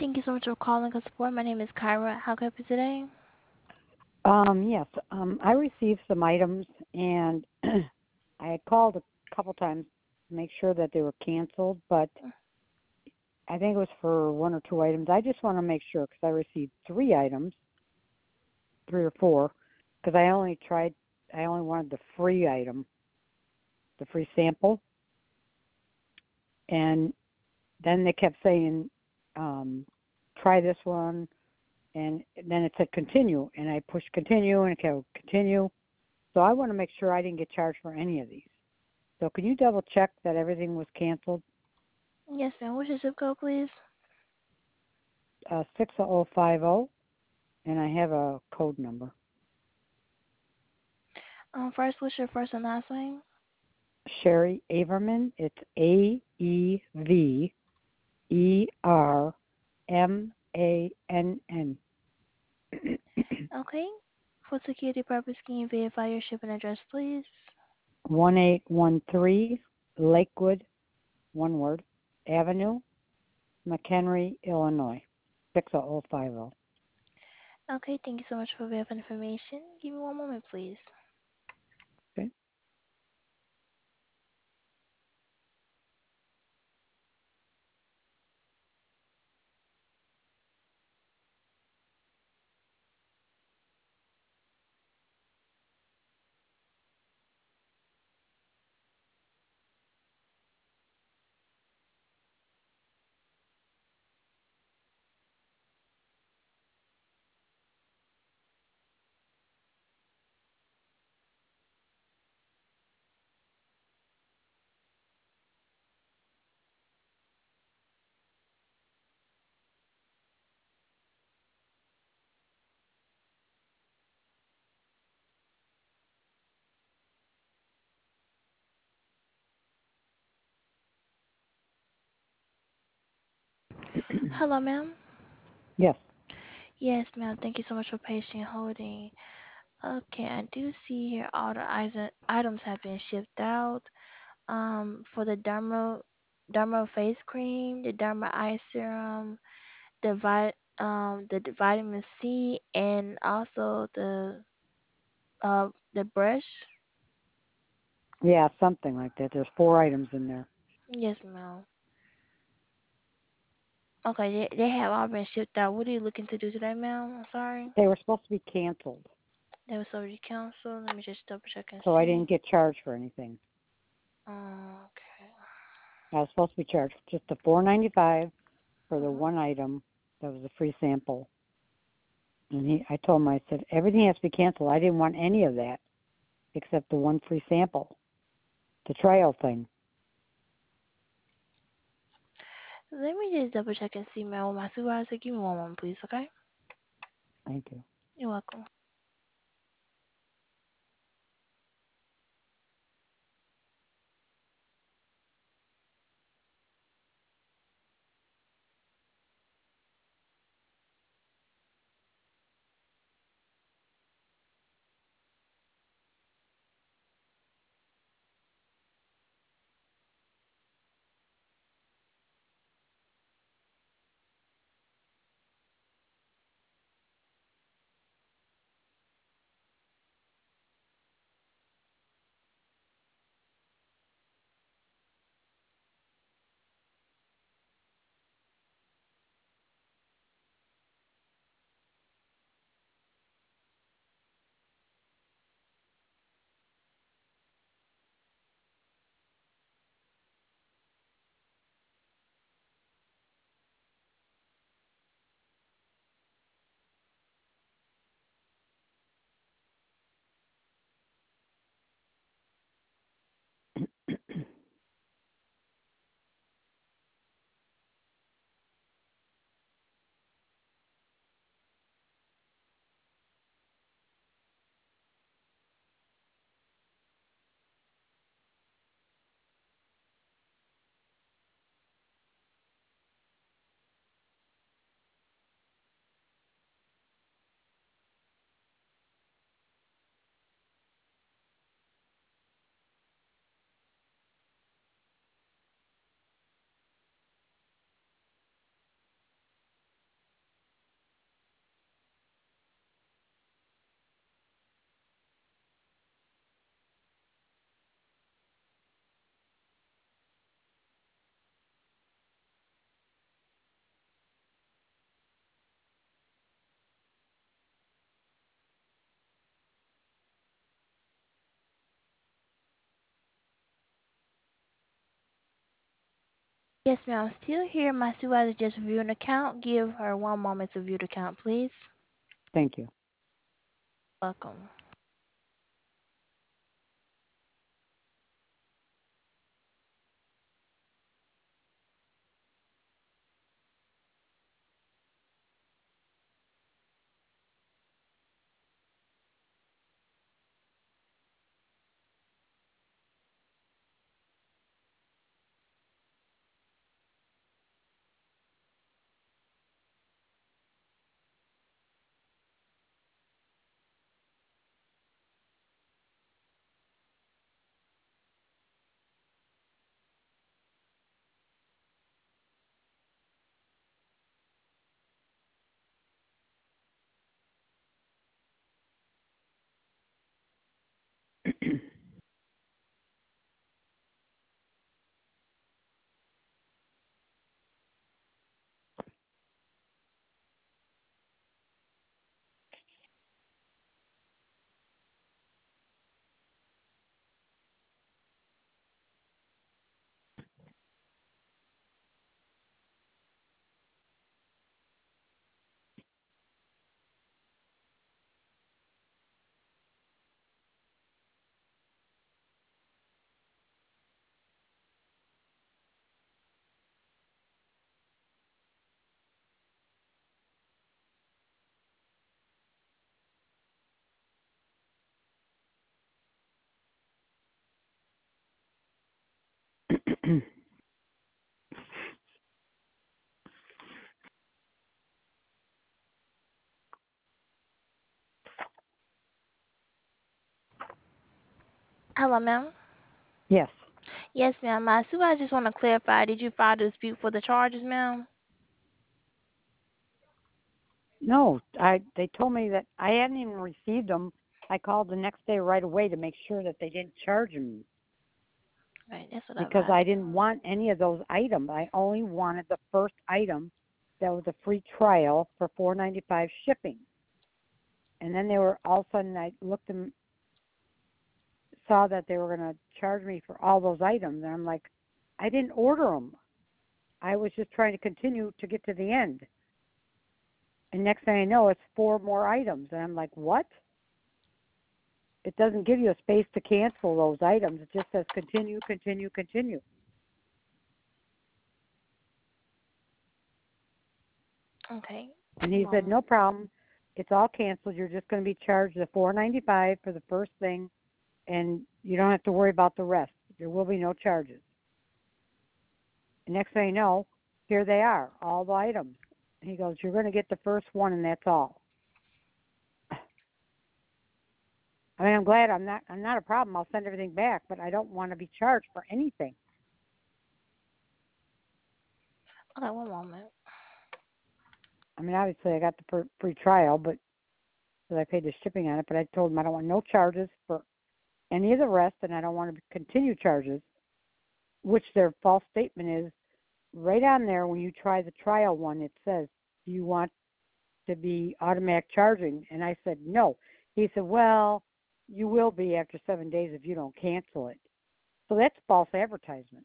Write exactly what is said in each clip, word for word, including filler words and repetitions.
Thank you so much for calling us support. My name is Kyra. How can I help you today? Um, yes, um, I received some items, and I had called a couple times to make sure that they were canceled, but I think it was for one or two items. I just want to make sure because I received three items, three or four, because I only tried, I only wanted the free item, the free sample, and then they kept saying, um, try this one, and then it said continue, and I pushed continue, and it kept continue. So I want to make sure I didn't get charged for any of these. So can you double check that everything was canceled? Yes, ma'am. What's your zip code, please? Uh, six zero five zero, and I have a code number. Um, first, what's your first and last name? Sherry Averman. It's A E V E R M A N N. Okay. For security purpose, can you verify your shipping address, please? one eight one three Lakewood, one word, Avenue, McHenry, Illinois, six zero five zero. Okay, thank you so much for verifying information. Give me one moment, please. Okay. Hello, ma'am. Yes. Yes, ma'am. Thank you so much for patiently holding. Okay, I do see here all the ite- items have been shipped out. Um, for the derma derma face cream, the derma eye serum, the vi- um the d- vitamin C, and also the uh the brush. Yeah, something like that. There's four items in there. Yes, ma'am. Okay, they, they have all been shipped out. What are you looking to do today, ma'am? I'm sorry. They were supposed to be canceled, They was already canceled. Let me just double check and so I see. didn't get charged for anything. Okay. I was supposed to be charged just the four ninety five for the Mhm. one item that was a free sample. And he, I told him, I said everything has to be canceled. I didn't want any of that except the one free sample, the trial thing. Let me just double check and see, ma'am, with my supervisor. Give me one moment, please, okay? Thank you. You're welcome. Yes, ma'am. Still here. My supervisor just reviewing the account. Give her one moment to view the account, please. Thank you. Welcome. Hello, ma'am. Yes. Yes, ma'am. My supervisor just want to clarify. Did you file a dispute for the charges, ma'am? No, I they told me that I hadn't even received them. I called the next day right away to make sure that they didn't charge me Right, that's what I because advised. I didn't want any of those items. I only wanted the first item that was a free trial for four ninety five shipping. And then they were all of a sudden I looked and saw that they were going to charge me for all those items, and I'm like, I didn't order them. I was just trying to continue to get to the end. And next thing I know, it's four more items, and I'm like, what? It doesn't give you a space to cancel those items. It just says continue, continue, continue. Okay. And One he said, moment. no problem. It's all canceled. You're just going to be charged the four ninety five for the first thing, and you don't have to worry about the rest. There will be no charges. And next thing you know, here they are, all the items. He goes, you're going to get the first one, and that's all. I mean, I'm glad I'm not. I'm not a problem. I'll send everything back, but I don't want to be charged for anything. Okay, one moment. I mean, obviously, I got the free trial, but because I paid the shipping on it. But I told him I don't want no charges for any of the rest, and I don't want to continue charges, which their false statement is right on there. When you try the trial one, it says, "Do you want to be automatic charging?" And I said no. He said, "Well, you will be after seven days if you don't cancel it." So that's false advertisement.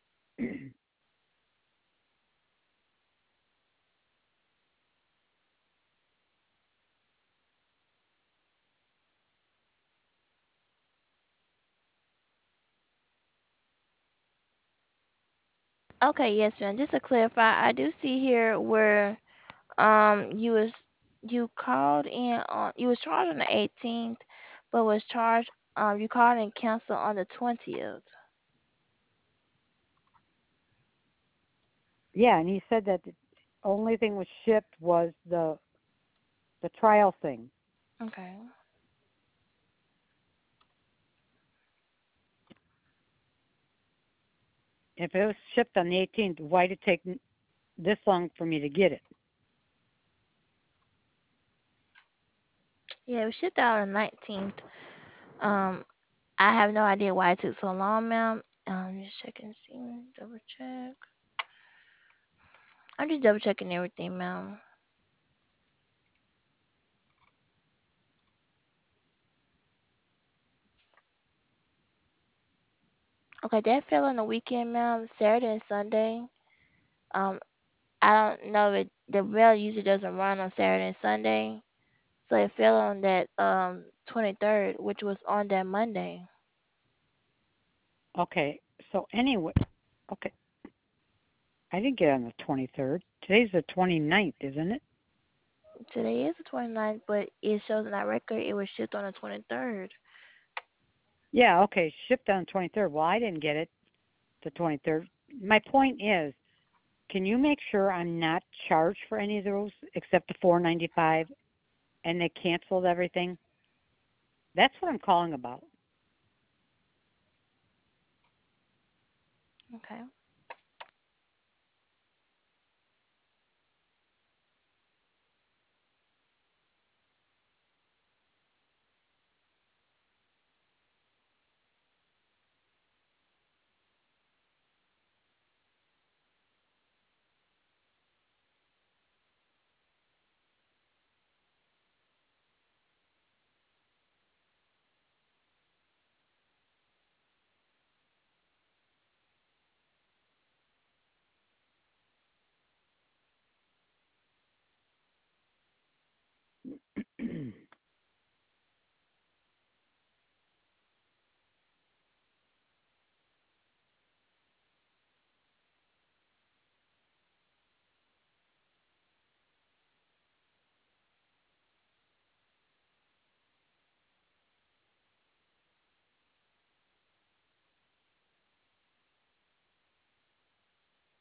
Okay, yes, ma'am. Just to clarify, I do see here where um you was you called in on you was charged on the eighteenth, but was charged um you called and canceled on the twentieth. Yeah, and he said that the only thing was shipped was the the trial thing. Okay. If it was shipped on the eighteenth, why did it take this long for me to get it? Yeah, it was shipped out on the nineteenth. Um, I have no idea why it took so long, ma'am. Um, just check and see, double check. I'm just double checking everything, ma'am. Okay, that fell on the weekend, ma'am. Saturday and Sunday. Um, I don't know if the mail usually doesn't run on Saturday and Sunday, so it fell on that um twenty-third, which was on that Monday. Okay. So anyway, okay. I didn't get on the twenty-third. Today's the twenty-ninth, isn't it? Today is the twenty-ninth, but it shows in our record it was shipped on the twenty-third. Yeah, okay. Shipped on the twenty-third. Well, I didn't get it the twenty-third. My point is, can you make sure I'm not charged for any of those except the four ninety-five and they canceled everything? That's what I'm calling about. Okay.